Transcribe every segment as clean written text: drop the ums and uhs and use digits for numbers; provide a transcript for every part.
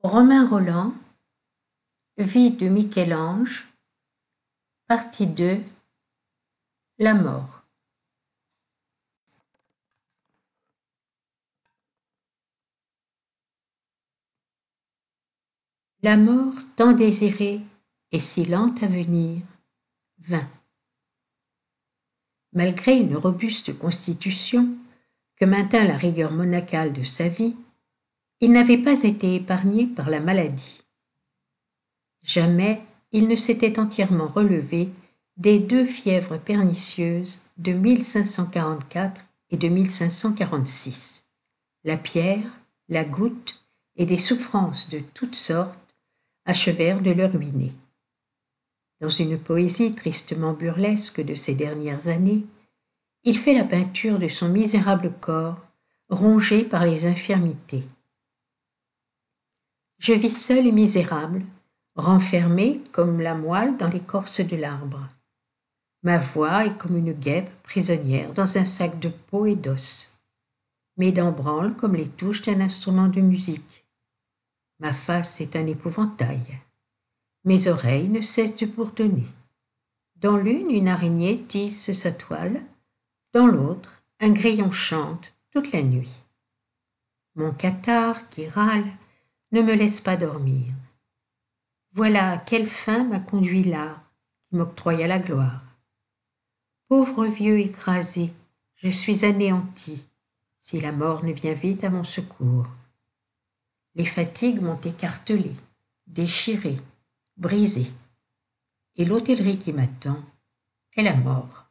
Romain Rolland, Vie de Michel-Ange, partie 2, La mort. La mort tant désirée et si lente à venir vint. Malgré une robuste constitution que maintint la rigueur monacale de sa vie, il n'avait pas été épargné par la maladie. Jamais il ne s'était entièrement relevé des 2 fièvres pernicieuses de 1544 et de 1546. La pierre, la goutte et des souffrances de toutes sortes achevèrent de le ruiner. Dans une poésie tristement burlesque de ces dernières années, il fait la peinture de son misérable corps, rongé par les infirmités. Je vis seul et misérable, renfermé comme la moelle dans l'écorce de l'arbre. Ma voix est comme une guêpe prisonnière dans un sac de peau et d'os. Mes dents branlent comme les touches d'un instrument de musique. Ma face est un épouvantail. Mes oreilles ne cessent de bourdonner. Dans l'une, une araignée tisse sa toile, dans l'autre, un grillon chante toute la nuit. Mon catarrhe qui râle ne me laisse pas dormir. Voilà à quelle fin m'a conduit l'art qui m'octroya la gloire. Pauvre vieux écrasé, je suis anéanti, si la mort ne vient vite à mon secours. Les fatigues m'ont écartelé, déchiré, brisé, et l'hôtellerie qui m'attend est la mort.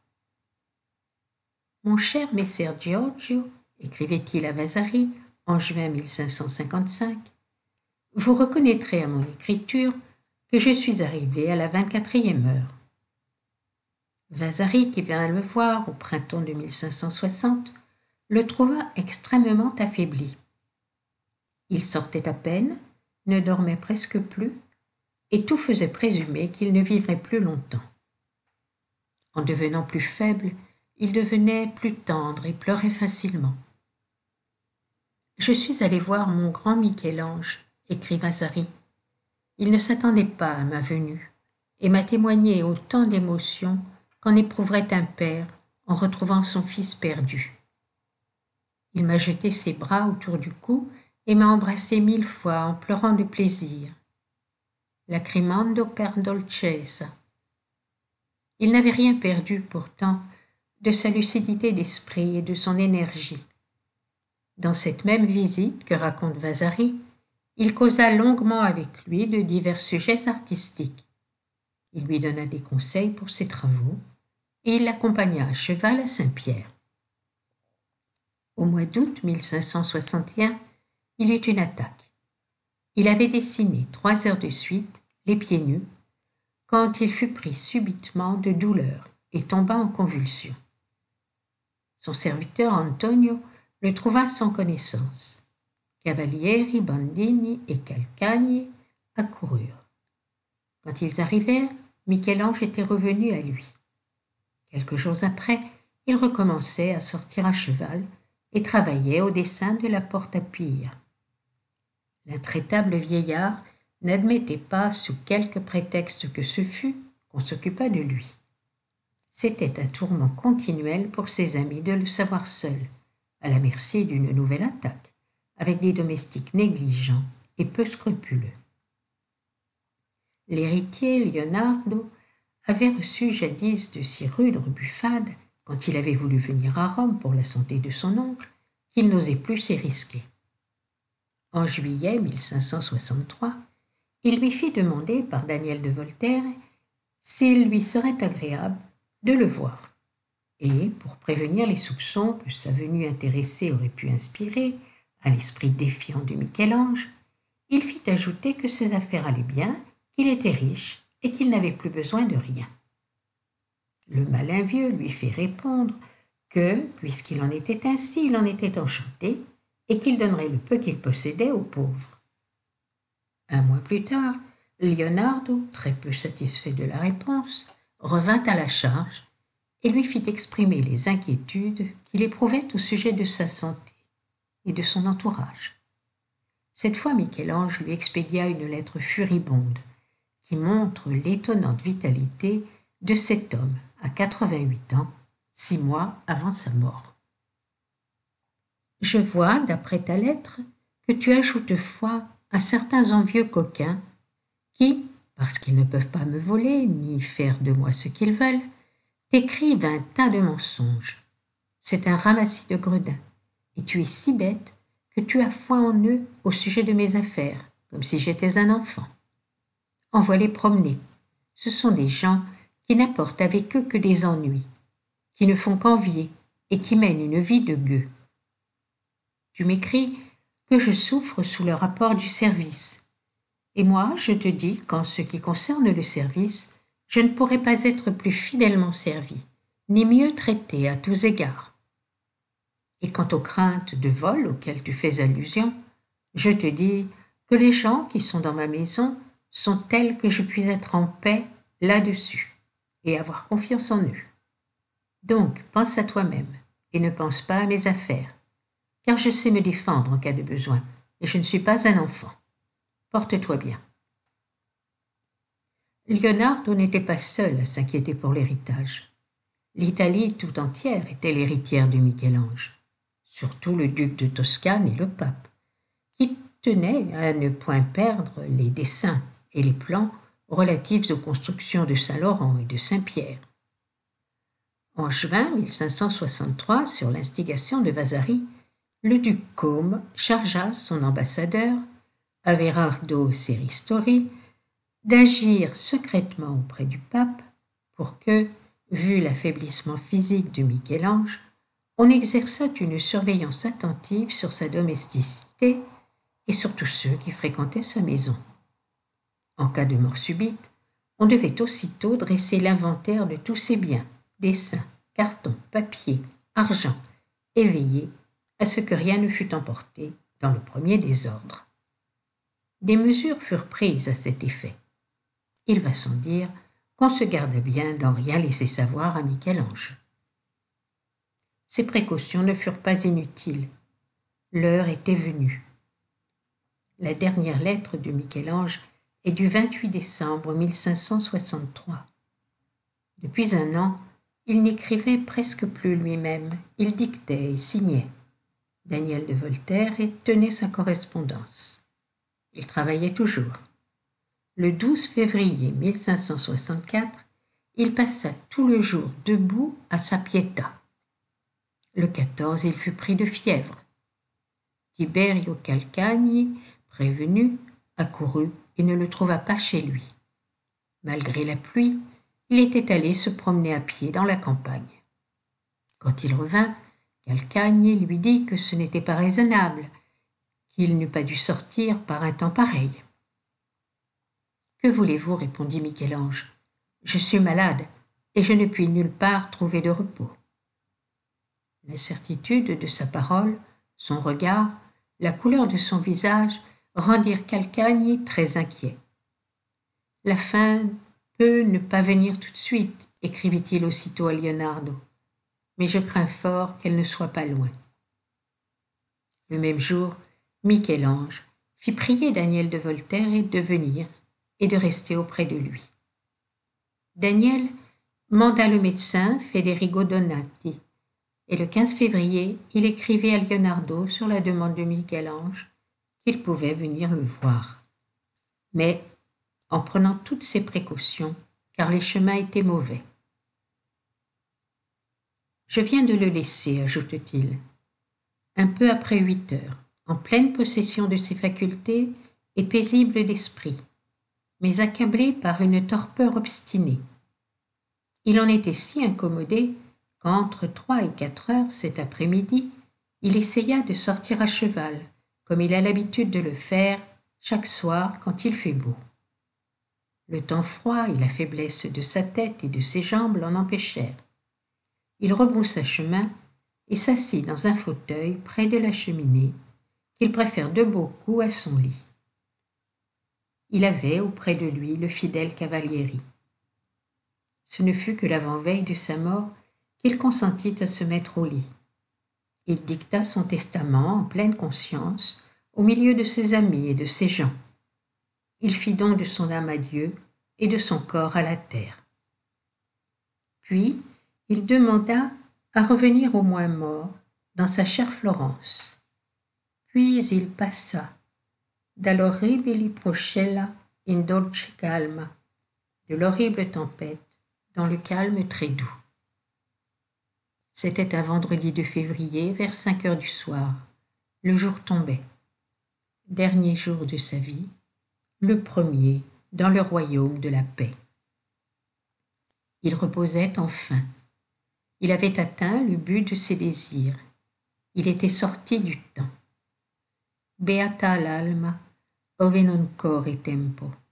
Mon cher Messer Giorgio, écrivait-il à Vasari en juin 1555, vous reconnaîtrez à mon écriture que je suis arrivé à la 24e heure. Vasari, qui vint le voir au printemps de 1560, le trouva extrêmement affaibli. Il sortait à peine, ne dormait presque plus, et tout faisait présumer qu'il ne vivrait plus longtemps. En devenant plus faible, il devenait plus tendre et pleurait facilement. Je suis allé voir mon grand Michel-Ange, écrit Vasari. Il ne s'attendait pas à ma venue et m'a témoigné autant d'émotion qu'en éprouverait un père en retrouvant son fils perdu. Il m'a jeté ses bras autour du cou et m'a embrassé 1000 fois en pleurant de plaisir. Lacrimando per dolcezza. Il n'avait rien perdu pourtant de sa lucidité d'esprit et de son énergie. Dans cette même visite que raconte Vasari, il causa longuement avec lui de divers sujets artistiques. Il lui donna des conseils pour ses travaux et il l'accompagna à cheval à Saint-Pierre. Au mois d'août 1561, il eut une attaque. Il avait dessiné 3 heures de suite, les pieds nus, quand il fut pris subitement de douleur et tomba en convulsions. Son serviteur Antonio le trouva sans connaissance. Cavalieri, Bandini et Calcagni accoururent. Quand ils arrivèrent, Michel-Ange était revenu à lui. Quelques jours après, il recommençait à sortir à cheval et travaillait au dessin de la porte à Pia. L'intraitable vieillard n'admettait pas, sous quelque prétexte que ce fût, qu'on s'occupât de lui. C'était un tourment continuel pour ses amis de le savoir seul, à la merci d'une nouvelle attaque, avec des domestiques négligents et peu scrupuleux. L'héritier Leonardo avait reçu jadis de si rudes rebuffades, quand il avait voulu venir à Rome pour la santé de son oncle, qu'il n'osait plus s'y risquer. En juillet 1563, il lui fit demander par Daniel de Voltaire s'il lui serait agréable de le voir. Et, pour prévenir les soupçons que sa venue intéressée aurait pu inspirer à l'esprit défiant de Michel-Ange, il fit ajouter que ses affaires allaient bien, qu'il était riche et qu'il n'avait plus besoin de rien. Le malin vieux lui fit répondre que, puisqu'il en était ainsi, il en était enchanté et qu'il donnerait le peu qu'il possédait aux pauvres. Un mois plus tard, Leonardo, très peu satisfait de la réponse, revint à la charge et lui fit exprimer les inquiétudes qu'il éprouvait au sujet de sa santé et de son entourage. Cette fois, Michel-Ange lui expédia une lettre furibonde qui montre l'étonnante vitalité de cet homme à 88 ans, 6 mois avant sa mort. Je vois, d'après ta lettre, que tu ajoutes foi à certains envieux coquins qui, parce qu'ils ne peuvent pas me voler ni faire de moi ce qu'ils veulent, t'écrivent un tas de mensonges. C'est un ramassis de gredins, et tu es si bête que tu as foi en eux au sujet de mes affaires, comme si j'étais un enfant. Envoie-les promener. Ce sont des gens qui n'apportent avec eux que des ennuis, qui ne font qu'envier et qui mènent une vie de gueux. Tu m'écris que je souffre sous le rapport du service. Et moi, je te dis qu'en ce qui concerne le service, je ne pourrais pas être plus fidèlement servi, ni mieux traité à tous égards. Et quant aux craintes de vol auxquelles tu fais allusion, je te dis que les gens qui sont dans ma maison sont tels que je puis être en paix là-dessus et avoir confiance en eux. Donc, pense à toi-même et ne pense pas à mes affaires, car je sais me défendre en cas de besoin et je ne suis pas un enfant. Porte-toi bien. Leonardo n'était pas seul à s'inquiéter pour l'héritage. L'Italie tout entière était l'héritière de Michel-Ange, surtout le duc de Toscane et le pape, qui tenaient à ne point perdre les dessins et les plans relatifs aux constructions de Saint-Laurent et de Saint-Pierre. En juin 1563, sur l'instigation de Vasari, le duc Côme chargea son ambassadeur, Averardo Serristori, d'agir secrètement auprès du pape pour que, vu l'affaiblissement physique de Michel-Ange, on exerçât une surveillance attentive sur sa domesticité et sur tous ceux qui fréquentaient sa maison. En cas de mort subite, on devait aussitôt dresser l'inventaire de tous ses biens, dessins, cartons, papiers, argent, et veiller à ce que rien ne fût emporté dans le premier désordre. Des mesures furent prises à cet effet. Il va sans dire qu'on se garda bien d'en rien laisser savoir à Michel-Ange. Ces précautions ne furent pas inutiles. L'heure était venue. La dernière lettre de Michel-Ange est du 28 décembre 1563. Depuis un an, il n'écrivait presque plus lui-même, il dictait et signait. Daniel de Voltaire tenait sa correspondance. Il travaillait toujours. Le 12 février 1564, il passa tout le jour debout à sa Pietà. Le 14, il fut pris de fièvre. Tiberio Calcagni, prévenu, accourut et ne le trouva pas chez lui. Malgré la pluie, il était allé se promener à pied dans la campagne. Quand il revint, Calcagni lui dit que ce n'était pas raisonnable, qu'il n'eût pas dû sortir par un temps pareil. « Que voulez-vous » répondit Michel-Ange. « Je suis malade et je ne puis nulle part trouver de repos. » L'incertitude de sa parole, son regard, la couleur de son visage rendirent Calcagni très inquiet. « La fin peut ne pas venir tout de suite, » écrivit-il aussitôt à Leonardo, « mais je crains fort qu'elle ne soit pas loin. » Le même jour, Michel-Ange fit prier Daniel de Voltaire de venir et de rester auprès de lui. Daniel manda le médecin Federigo Donati, et le 15 février, il écrivit à Leonardo sur la demande de Michel-Ange qu'il pouvait venir le voir. Mais en prenant toutes ses précautions, car les chemins étaient mauvais. « Je viens de le laisser, ajoute-t-il, un peu après 8 heures, en pleine possession de ses facultés et paisible d'esprit, mais accablé par une torpeur obstinée. Il en était si incommodé qu'entre 3 et 4 heures cet après-midi, il essaya de sortir à cheval, comme il a l'habitude de le faire chaque soir quand il fait beau. Le temps froid et la faiblesse de sa tête et de ses jambes l'en empêchèrent. Il rebroussa chemin et s'assit dans un fauteuil près de la cheminée, qu'il préfère de beaucoup à son lit. Il avait auprès de lui le fidèle Cavalieri. Ce ne fut que l'avant-veille de sa mort qu'il consentit à se mettre au lit. Il dicta son testament en pleine conscience, au milieu de ses amis et de ses gens. Il fit don de son âme à Dieu et de son corps à la terre. Puis, il demanda à revenir au moins mort dans sa chère Florence. Puis il passa dall'orribili procella in dolce calma, de l'horrible tempête dans le calme très doux. C'était un vendredi de février vers 5 heures du soir. Le jour tombait. Dernier jour de sa vie, le premier dans le royaume de la paix. Il reposait enfin. Il avait atteint le but de ses désirs. Il était sorti du temps. Beata l'alma, ove non corre tempo.